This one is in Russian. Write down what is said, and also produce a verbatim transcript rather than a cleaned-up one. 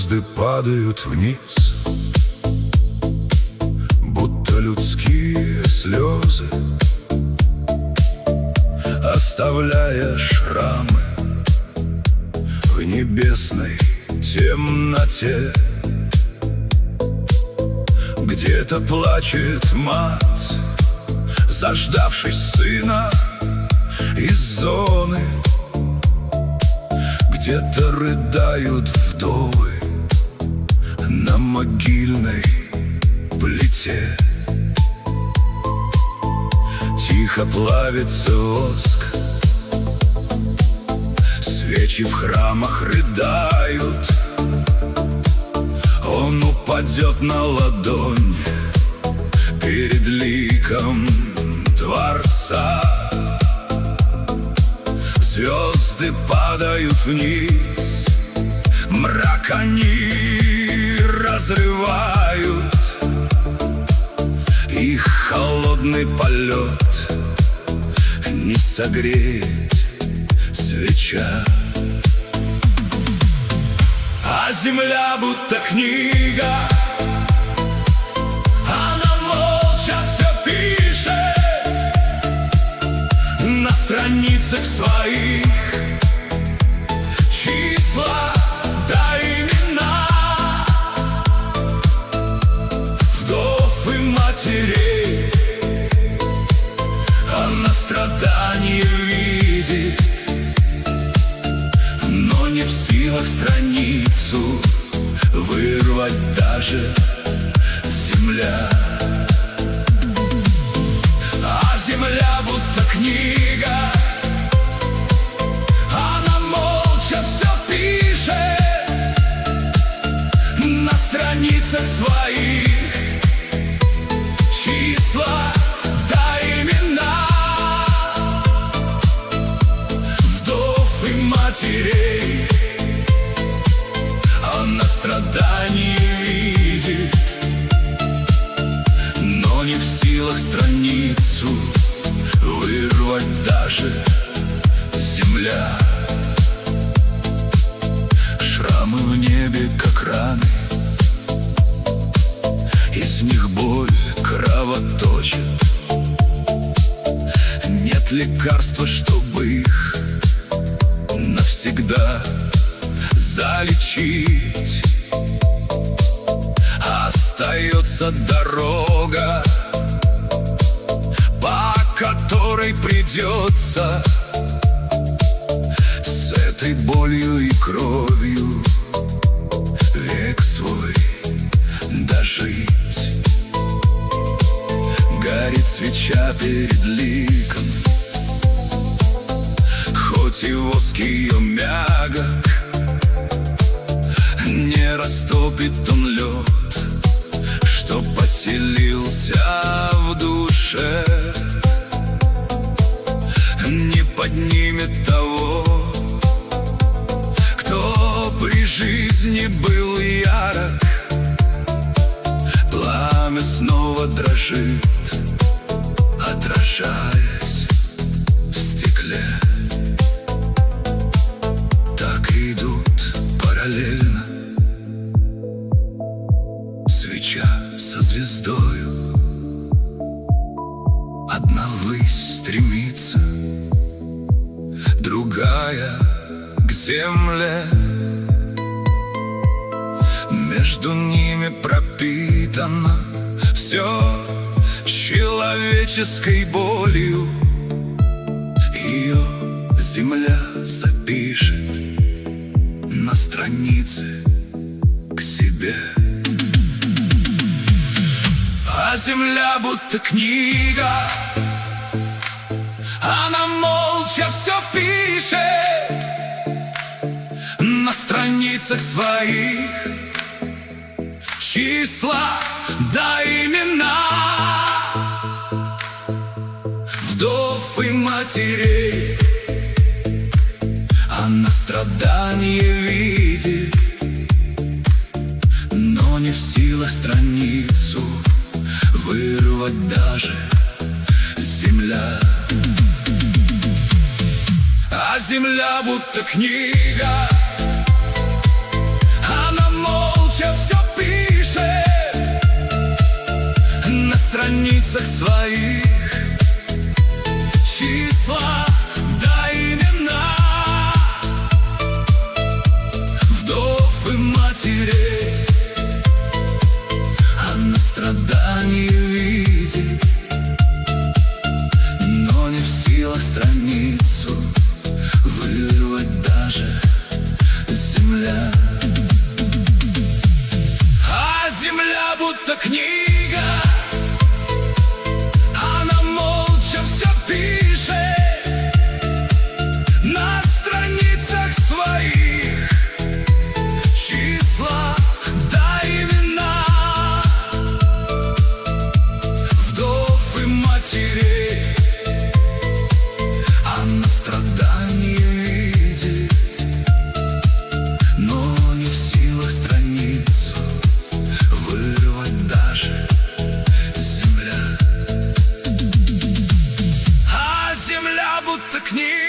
Звезды падают вниз, будто людские слезы, оставляя шрамы в небесной темноте. Где-то плачет мать, заждавшись сына из зоны. Где-то рыдают вдовы на могильной плите. Тихо плавится воск, свечи в храмах рыдают. Он упадет на ладонь перед ликом Творца. Звезды падают вниз, мрак они разрывают. Их холодный полет не согреет свеча. А земля будто книга, она молча все пишет на страницах своих. Числа да имена вдов и матерей. Она страдания видит, но не в силах страницу вырвать даже земля. А земля будто книга, она молча все пишет на страницах своих. Числа да имена вдов и матерей. Она страдания видит, но не в силах страницу вырвать даже земля. Шрамы в небе, как раны, из них боль кровоточит. Нет лекарства, чтобы их навсегда залечить. Остается дорога, по которой придется с этой болью и кровью век свой дожить. Горит свеча перед ликом, хоть и воск ее мягок, не растопит он лед, что поселился в душе. Не поднимет того, кто при жизни был ярок. Пламя снова дрожит, отражаясь в стекле. Так и идут параллельно свеча со звездою. Одна ввысь стремится, другая к земле. Между ними пропитано все человеческой болью. Ее земля запишет на странице к себе. А земля будто книга, она молча все пишет на страницах своих. Числа да имена вдов и матерей. Она страдания видит, но не в силах страницу вырвать даже земля. А земля будто книга, она может страницах своих числа да имена вдов и матерей. Она страдания видит, но не в силах страницу вырвать даже земля. А земля будто книга, она молча все пишет на страницах своих числа да имена вдов и матерей. Она страдания видит, но не в силах страницу вырвать даже земля. А земля будто книга,